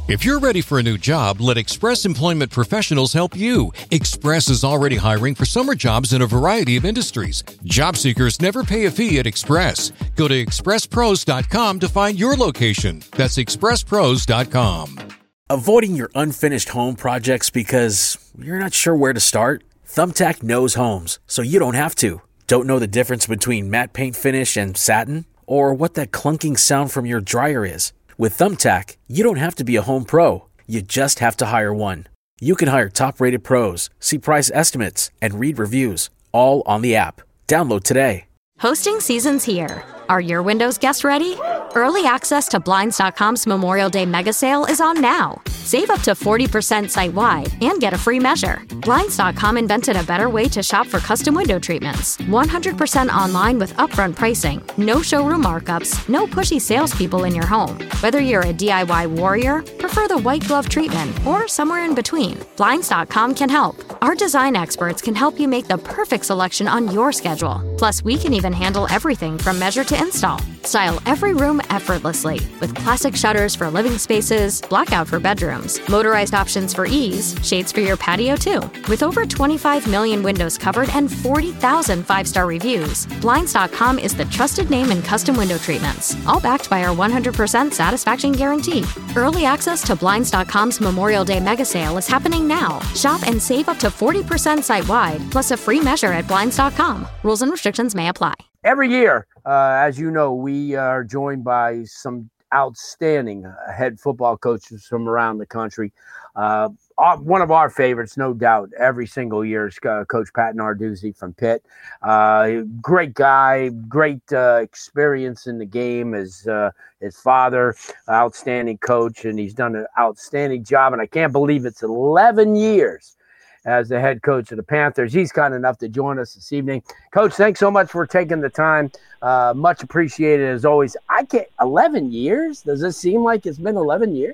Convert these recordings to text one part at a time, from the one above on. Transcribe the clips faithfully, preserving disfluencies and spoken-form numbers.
If you're ready for a new job, let Express Employment Professionals help you. Express is already hiring for summer jobs in a variety of industries. Job seekers never pay a fee at Express. Go to express pros dot com to find your location. That's express pros dot com. Avoiding your unfinished home projects because you're not sure where to start? Thumbtack knows homes, so you don't have to. Don't know the difference between matte paint finish and satin? Or what that clunking sound from your dryer is? With Thumbtack, you don't have to be a home pro. You just have to hire one. You can hire top-rated pros, see price estimates, and read reviews, all on the app. Download today. Hosting season's here. Are your windows guests ready? Early access to Blinds dot com's Memorial Day mega sale is on now. Save up to forty percent site-wide and get a free measure. Blinds dot com invented a better way to shop for custom window treatments. one hundred percent online with upfront pricing, no showroom markups, no pushy salespeople in your home. Whether you're a D I Y warrior, prefer the white glove treatment, or somewhere in between, Blinds dot com can help. Our design experts can help you make the perfect selection on your schedule. Plus, we can even handle everything from measure to install. Style every room effortlessly with classic shutters for living spaces, blackout for bedrooms, motorized options for ease, shades for your patio too. With over twenty-five million windows covered and forty thousand five-star reviews, Blinds dot com is the trusted name in custom window treatments, all backed by our one hundred percent satisfaction guarantee. Early access to Blinds dot com's Memorial Day mega sale is happening now. Shop and save up to forty percent site-wide, plus a free measure at Blinds dot com. Rules and restrictions may apply. Every year, uh, as you know, we are joined by some outstanding uh, head football coaches from around the country. Uh, our, one of our favorites, no doubt, every single year is uh, Coach Pat Narduzzi from Pitt. Uh, great guy, great uh, experience in the game as uh, his father, outstanding coach, and he's done an outstanding job. And I can't believe it's eleven years as the head coach of the Panthers. He's kind enough to join us this evening. Coach, thanks so much for taking the time. Uh, much appreciated as always. I can't, eleven years? Does it seem like it's been eleven years?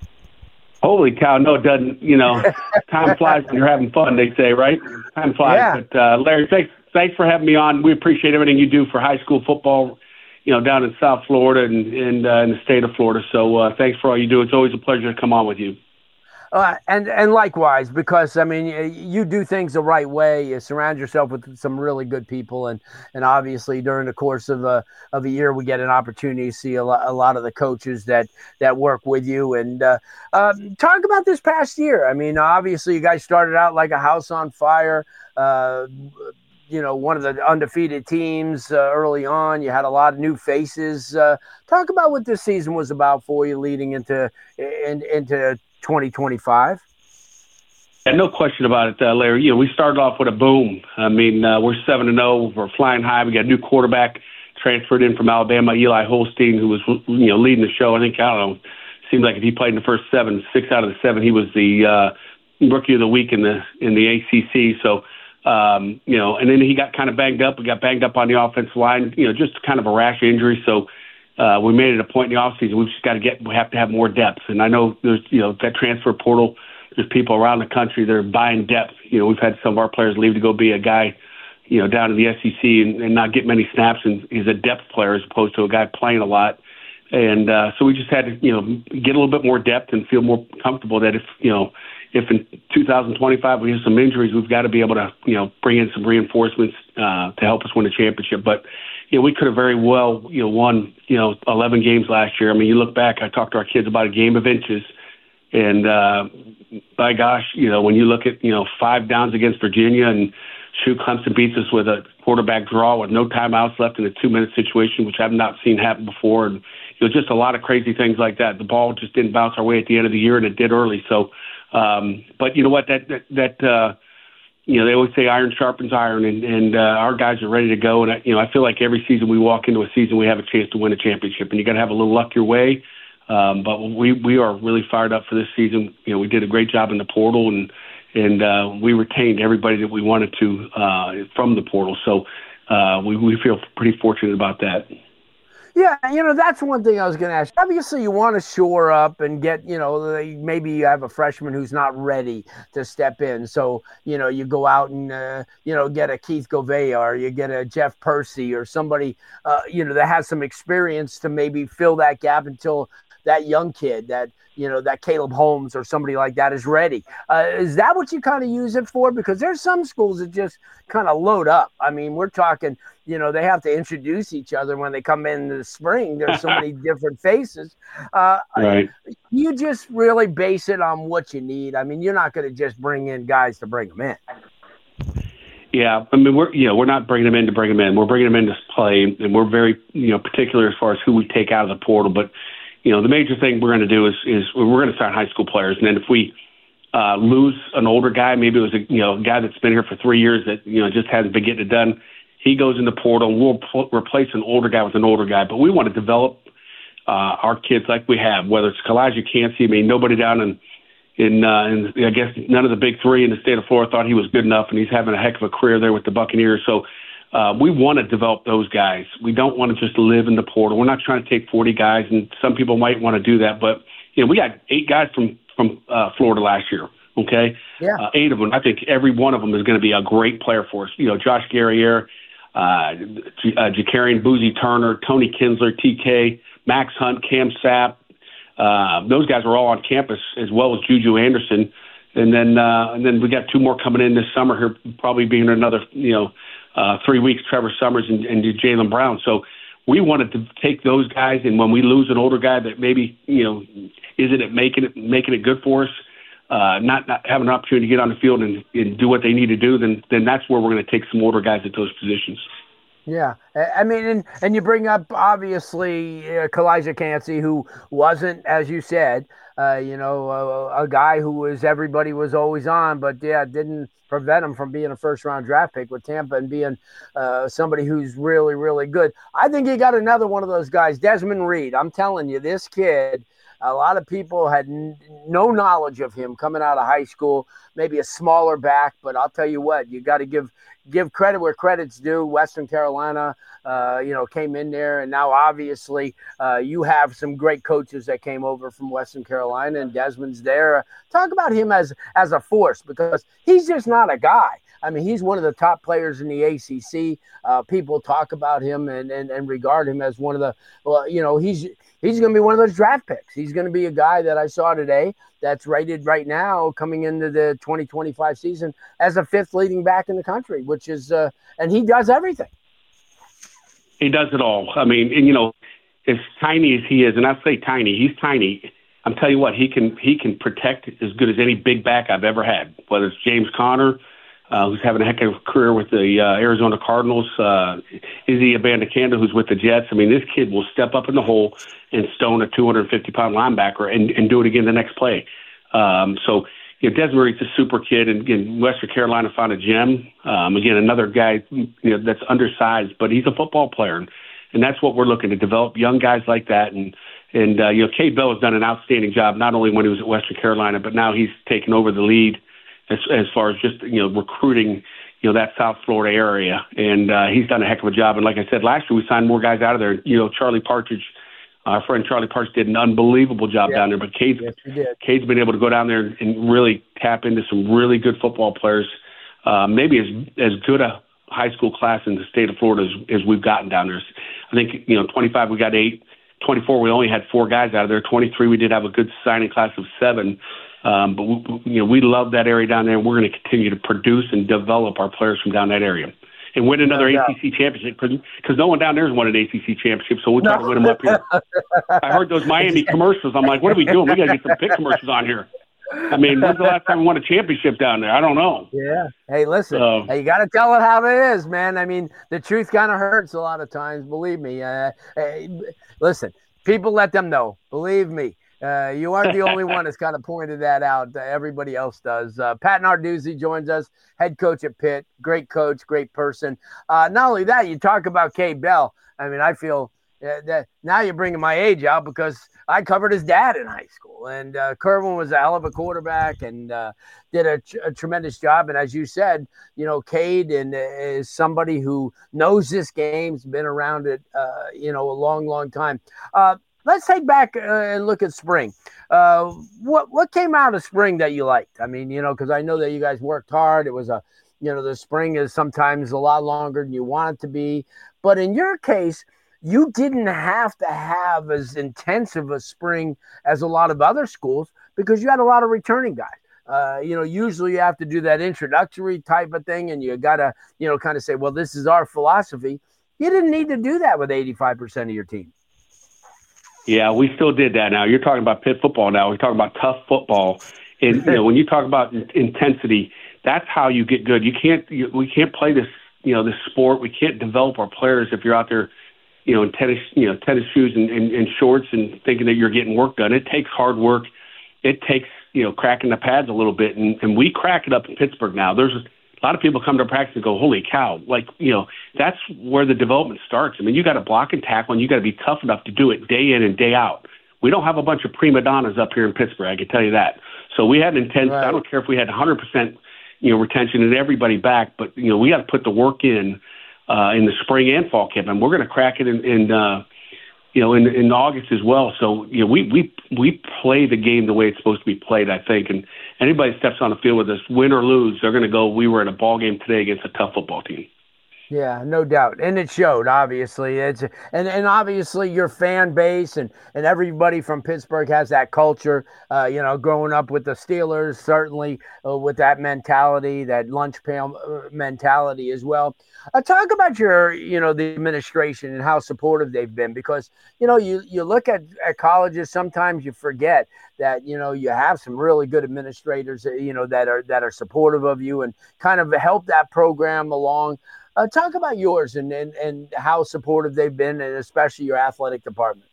Holy cow. No, it doesn't. You know, time flies when you're having fun, they say, right? Time flies. Yeah. But uh, Larry, thanks, thanks for having me on. We appreciate everything you do for high school football, you know, down in South Florida and, and uh, in the state of Florida. So uh, thanks for all you do. It's always a pleasure to come on with you. Uh, and, and likewise, because, I mean, you do things the right way. You surround yourself with some really good people. And, and obviously, during the course of a, of a year, we get an opportunity to see a lot, a lot of the coaches that, that work with you. And uh, uh, talk about this past year. I mean, obviously, you guys started out like a house on fire. Uh, you know, one of the undefeated teams uh, early on. You had a lot of new faces. Uh, talk about what this season was about for you leading into in, into twenty twenty-five. Yeah, no question about it, uh, Larry. You know, we started off with a boom. I mean, uh, we're seven and zero. We're flying high. We got a new quarterback transferred in from Alabama, Eli Holstein, who was you know leading the show. I think I don't know. Seems like if he played in the first seven, six out of the seven, he was the uh, rookie of the week in the in the A C C. So. Um, you know, and then he got kind of banged up. We got banged up on the offensive line, you know, just kind of a rash injury. So uh, we made it a point in the offseason. We've just got to get, we have to have more depth. And I know there's, you know, that transfer portal, there's people around the country that are buying depth. You know, we've had some of our players leave to go be a guy, you know, down in the S E C and, and not get many snaps. And he's a depth player as opposed to a guy playing a lot. And uh, so we just had to, you know, get a little bit more depth and feel more comfortable that if, you know, if in two thousand twenty-five we have some injuries, we've got to be able to, you know, bring in some reinforcements uh, to help us win a championship. But, you know, we could have very well, you know, won, you know, eleven games last year. I mean, you look back, I talked to our kids about a game of inches. And, uh, by gosh, you know, when you look at, you know, five downs against Virginia and shoot Clemson beats us with a quarterback draw with no timeouts left in a two-minute situation, which I've not seen happen before. And, you know, just a lot of crazy things like that. The ball just didn't bounce our way at the end of the year, and it did early. So, Um, but you know what, that, that, that uh, you know, they always say iron sharpens iron, and, and uh, our guys are ready to go. And, I, you know, I feel like every season we walk into a season, we have a chance to win a championship, and you got to have a little luck your way. Um, but we, we are really fired up for this season. You know, we did a great job in the portal, and, and uh, we retained everybody that we wanted to uh, from the portal. So uh, we, we feel pretty fortunate about that. Yeah, you know, that's one thing I was going to ask. Obviously, you want to shore up and get, you know, maybe you have a freshman who's not ready to step in. So, you know, you go out and, uh, you know, get a Keith Govea or you get a Jeff Percy or somebody, uh, you know, that has some experience to maybe fill that gap until that young kid, that, you know, that Caleb Holmes or somebody like that is ready. Uh, is that what you kind of use it for? Because there's some schools that just kind of load up. I mean, we're talking, you know, they have to introduce each other when they come in the spring. There's so many different faces. Uh, right. You just really base it on what you need. I mean, you're not going to just bring in guys to bring them in. Yeah, I mean, we're you know we're not bringing them in to bring them in. We're bringing them in to play, and we're very you know particular as far as who we take out of the portal. But you know, the major thing we're going to do is is we're going to sign high school players, and then if we uh, lose an older guy, maybe it was a you know a guy that's been here for three years that you know just hasn't been getting it done. He goes in the portal, and we'll pl- replace an older guy with an older guy. But we want to develop uh, our kids like we have, whether it's Kalijah Cansey. I mean, nobody down in In, uh, in, I guess none of the big three in the state of Florida thought he was good enough, and he's having a heck of a career there with the Buccaneers. So uh, we want to develop those guys. We don't want to just live in the portal. We're not trying to take forty guys, and some people might want to do that. But, you know, we got eight guys from, from uh, Florida last year, okay? Yeah. Uh, eight of them. I think every one of them is going to be a great player for us. You know, Josh Guerriere, uh, J- uh, Jakarian Boozy Turner, Tony Kinsler, T K, Max Hunt, Cam Sapp. Uh, those guys are all on campus, as well as Juju Anderson, and then uh, and then we got two more coming in this summer here, probably being another you know uh, three weeks. Trevor Summers and, and Jaylen Brown. So we wanted to take those guys, and when we lose an older guy that maybe you know isn't it making it making it good for us, uh, not not having an opportunity to get on the field and, and do what they need to do, then then that's where we're going to take some older guys at those positions. Yeah, I mean, and, and you bring up, obviously, uh, Kalijah Cansey, who wasn't, as you said, uh, you know, a, a guy who was everybody was always on, but, yeah, didn't prevent him from being a first-round draft pick with Tampa and being uh, somebody who's really, really good. I think you got another one of those guys, Desmond Reed. I'm telling you, this kid, a lot of people had n- no knowledge of him coming out of high school, maybe a smaller back, but I'll tell you what, you got to give – give credit where credit's due. Western Carolina, uh, you know, came in there, and now obviously uh, you have some great coaches that came over from Western Carolina, and Desmond's there. Talk about him as as a force, because he's just not a guy. I mean, he's one of the top players in the A C C. Uh, people talk about him and, and, and regard him as one of the, well, you know, he's he's going to be one of those draft picks. He's going to be a guy that I saw today that's rated right now coming into the twenty twenty-five season as a fifth leading back in the country, which is, uh, and he does everything. He does it all. I mean, and, you know, as tiny as he is, and I say tiny, he's tiny. I'm telling you what, he can he can protect as good as any big back I've ever had, whether it's James Conner, Uh, who's having a heck of a career with the uh, Arizona Cardinals, uh, Izzy Abanikanda, who's with the Jets. I mean, this kid will step up in the hole and stone a two hundred fifty pound linebacker and, and do it again the next play. Um, so, you know, Desmond Reed's a super kid, and again, Western Carolina found a gem. Um, again, another guy you know, that's undersized, but he's a football player, and, and that's what we're looking to develop, young guys like that. And, and uh, you know, Cade Bell has done an outstanding job, not only when he was at Western Carolina, but now he's taken over the lead as, as far as just, you know, recruiting, you know, that South Florida area. And uh, he's done a heck of a job. And like I said, last year we signed more guys out of there. You know, Charlie Partridge, our friend Charlie Partridge did an unbelievable job yeah. down there. But Cade's, yes, Cade's been able to go down there and really tap into some really good football players, uh, maybe as as good a high school class in the state of Florida as, as we've gotten down there. I think, you know, twenty-five we got eight, twenty-four we only had four guys out of there, twenty-three we did have a good signing class of seven. Um, but, we, you know, we love that area down there, and we're going to continue to produce and develop our players from down that area and win another no, A C C no. championship, because no one down there has won an A C C championship, so we'll try no. to win them up here. I heard those Miami commercials. I'm like, what are we doing? We got to get some pick commercials on here. I mean, when's the last time we won a championship down there? I don't know. Yeah. Hey, listen, um, hey, you got to tell it how it is, man. I mean, the truth kind of hurts a lot of times, believe me. Uh, hey, listen, people let them know, believe me. Uh, you aren't the only one that's kind of pointed that out. Uh, everybody else does. Uh, Pat Narduzzi joins us, head coach at Pitt. Great coach, great person. Uh, not only that, you talk about Cade Bell. I mean, I feel uh, that now you're bringing my age out, because I covered his dad in high school. And uh, Kerwin was a hell of a quarterback and uh, did a, tr- a tremendous job. And as you said, you know, Cade and, uh, is somebody who knows this game, has been around it, uh, you know, a long, long time. Uh, Let's take back uh, and look at spring. Uh, what what came out of spring that you liked? I mean, you know, because I know that you guys worked hard. It was a, you know, the spring is sometimes a lot longer than you want it to be. But in your case, you didn't have to have as intensive a spring as a lot of other schools because you had a lot of returning guys. Uh, you know, usually you have to do that introductory type of thing, and you got to, you know, kind of say, well, this is our philosophy. You didn't need to do that with eighty-five percent of your team. Yeah, we still did that now. You're talking about Pitt football now. We're talking about tough football. And, you know, when you talk about intensity, that's how you get good. You can't, you, we can't play this, you know, this sport. We can't develop our players if you're out there, you know, in tennis, you know, tennis shoes and, and, and shorts and thinking that you're getting work done. It takes hard work. It takes, you know, cracking the pads a little bit. And, and we crack it up in Pittsburgh now. There's a lot of people come to practice and go, holy cow. Like, you know, that's where the development starts. I mean, you got to block and tackle, and you got to be tough enough to do it day in and day out. We don't have a bunch of prima donnas up here in Pittsburgh, I can tell you that. So we had intense, right. I don't care if we had one hundred percent, you know, retention and everybody back, but, you know, we got to put the work in uh, in the spring and fall camp, and we're going to crack it in, in uh, you know, in, in August as well. So, you know, we, we, we play the game the way it's supposed to be played, I think. And anybody that steps on the field with us, win or lose, they're going to go, we were at a ball game today against a tough football team. Yeah, no doubt. And it showed, obviously. It's and, and obviously your fan base and, and everybody from Pittsburgh has that culture, uh, you know, growing up with the Steelers, certainly uh, with that mentality, that lunch pail mentality as well. Uh, talk about your, you know, the administration and how supportive they've been, because, you know, you, you look at, at colleges, sometimes you forget that, you know, you have some really good administrators, you know, that are that are supportive of you and kind of help that program along. Uh, talk about yours and, and, and how supportive they've been, and especially your athletic department.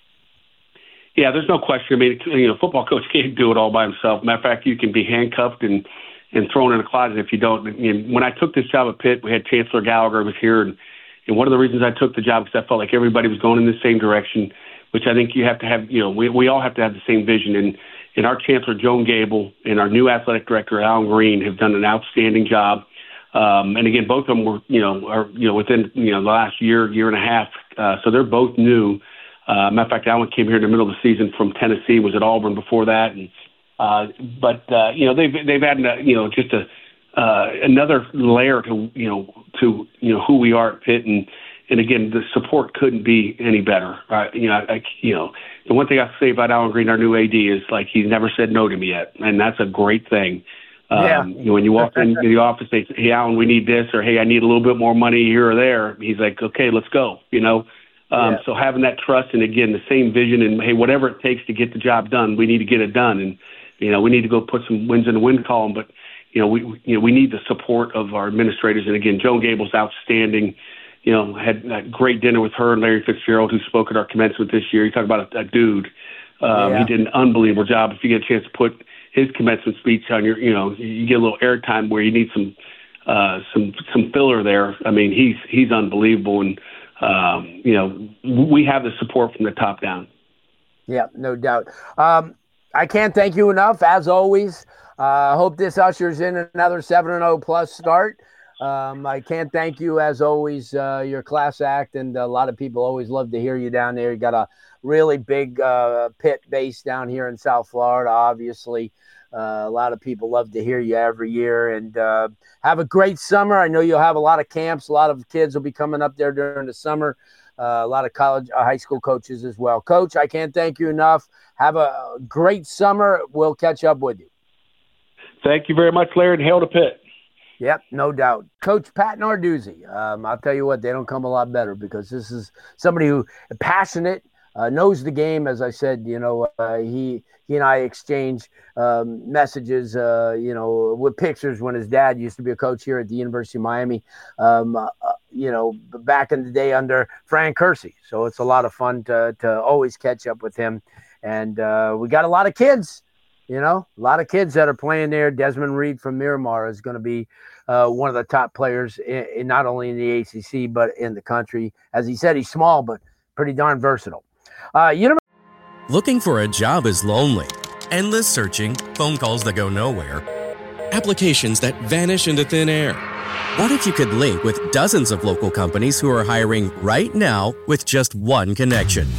Yeah, there's no question. I mean, you know, football coach can't do it all by himself. Matter of fact, you can be handcuffed and, and thrown in a closet if you don't. And when I took this job at Pitt, we had Chancellor Gallagher was here, and, and one of the reasons I took the job because I felt like everybody was going in the same direction, which I think you have to have. You know, we we all have to have the same vision. And and our Chancellor Joan Gable and our new athletic director Alan Green have done an outstanding job. Um, and again, both of them were, you know, are, you know, within, you know, the last year, year and a half. Uh, so they're both new. Uh, matter of fact, Alan came here in the middle of the season from Tennessee, was at Auburn before that. And, uh, but, uh, you know, they've, they've added, a, you know, just a, uh, another layer to, you know, to, you know, who we are at Pitt. And, and again, the support couldn't be any better. Right? You know, I, you know, the one thing I say about Alan Green, our new A D, is like, he's never said no to me yet. And that's a great thing. Um, yeah. You know, when you walk into the office, they say, hey, Alan, we need this, or hey, I need a little bit more money here or there. He's like, okay, let's go, you know. Um, yeah. So having that trust and, again, the same vision and, hey, whatever it takes to get the job done, we need to get it done. And, you know, we need to go put some wins in the win column. But, you know, we you know we need the support of our administrators. And, again, Joan Gable's outstanding. You know, had a great dinner with her and Larry Fitzgerald, who spoke at our commencement this year. You talk about a, a dude. Um, yeah. He did an unbelievable job. If you get a chance to put his commencement speech on your, you know, you get a little airtime where you need some, uh, some, some filler there. I mean, he's, he's unbelievable. And, um, you know, we have the support from the top down. Yeah, no doubt. Um, I can't thank you enough, as always. I uh, hope this ushers in another seven and oh plus start. Um, I can't thank you, as always. Uh, your class act, and a lot of people always love to hear you down there. You got a really big uh, Pitt base down here in South Florida, obviously. Uh, a lot of people love to hear you every year, and uh, have a great summer. I know you'll have a lot of camps. A lot of kids will be coming up there during the summer. Uh, a lot of college, uh, high school coaches as well. Coach, I can't thank you enough. Have a great summer. We'll catch up with you. Thank you very much, Larry, and hail to Pitt. Yep, no doubt. Coach Pat Narduzzi, um, I'll tell you what, they don't come a lot better, because this is somebody who is passionate, uh, knows the game. As I said, you know, uh, he he and I exchange um, messages, uh, you know, with pictures when his dad used to be a coach here at the University of Miami, um, uh, you know, back in the day under Frank Kersey. So it's a lot of fun to, to always catch up with him. And uh, we got a lot of kids. You know, a lot of kids that are playing there. Desmond Reed from Miramar is going to be uh, one of the top players, in, in not only in the A C C, but in the country. As he said, he's small, but pretty darn versatile. Uh, you know, looking for a job is lonely. Endless searching, phone calls that go nowhere, applications that vanish into thin air. What if you could link with dozens of local companies who are hiring right now with just one connection?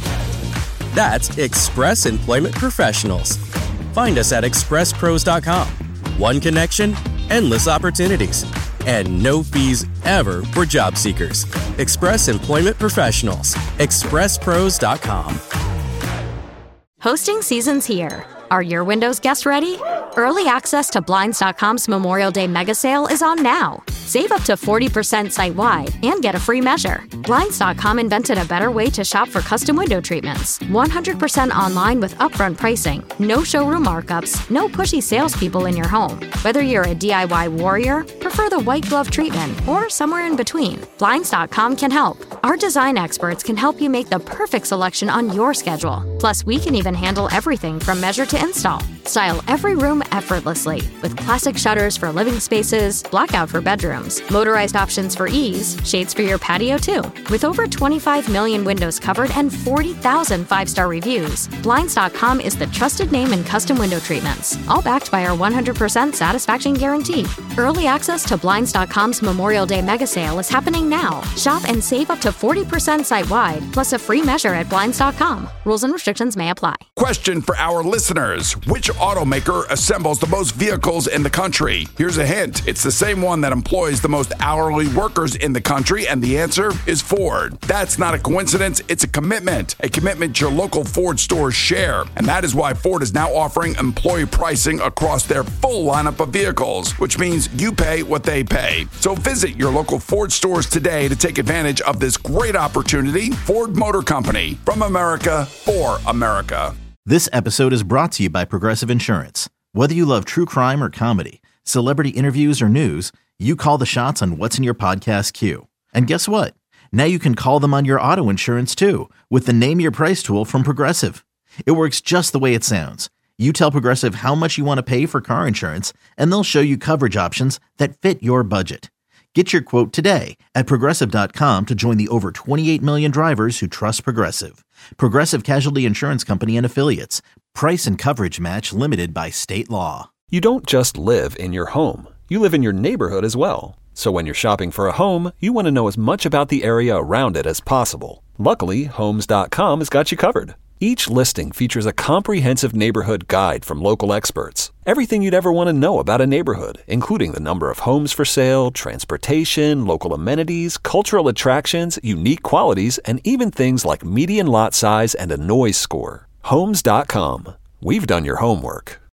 That's Express Employment Professionals. Find us at express pros dot com. One connection, endless opportunities. And no fees ever for job seekers. Express Employment Professionals. express pros dot com. Hosting season's here. Are your windows guests ready? Early access to Blinds dot com's Memorial Day mega sale is on now. Save up to forty percent site-wide and get a free measure. Blinds dot com invented a better way to shop for custom window treatments. one hundred percent online with upfront pricing, no showroom markups, no pushy salespeople in your home. Whether you're a D I Y warrior, prefer the white glove treatment, or somewhere in between, Blinds dot com can help. Our design experts can help you make the perfect selection on your schedule. Plus, we can even handle everything from measure to install. Style every room effortlessly with classic shutters for living spaces, blackout for bedrooms, motorized options for ease, shades for your patio too. With over twenty-five million windows covered and forty thousand five-star reviews, Blinds dot com is the trusted name in custom window treatments, all backed by our one hundred percent satisfaction guarantee. Early access to Blinds dot com's Memorial Day mega sale is happening now. Shop and save up to forty percent site-wide, plus a free measure at Blinds dot com. Rules and restrictions may apply. Question for our listeners. Which automaker assembles the most vehicles in the country? Here's a hint. It's the same one that employs the most hourly workers in the country, and the answer is Ford. That's not a coincidence. It's a commitment. A commitment your local Ford stores share. And that is why Ford is now offering employee pricing across their full lineup of vehicles, which means you pay what they pay. So visit your local Ford stores today to take advantage of this great opportunity. Ford Motor Company, from America for America. This episode is brought to you by Progressive Insurance. Whether you love true crime or comedy, celebrity interviews or news, you call the shots on what's in your podcast queue. And guess what? Now you can call them on your auto insurance too with the Name Your Price tool from Progressive. It works just the way it sounds. You tell Progressive how much you want to pay for car insurance, and they'll show you coverage options that fit your budget. Get your quote today at Progressive dot com to join the over twenty-eight million drivers who trust Progressive. Progressive Casualty Insurance Company and Affiliates. Price and coverage match limited by state law. You don't just live in your home. You live in your neighborhood as well. So when you're shopping for a home, you want to know as much about the area around it as possible. Luckily, Homes dot com has got you covered. Each listing features a comprehensive neighborhood guide from local experts. Everything you'd ever want to know about a neighborhood, including the number of homes for sale, transportation, local amenities, cultural attractions, unique qualities, and even things like median lot size and a noise score. Homes dot com. We've done your homework.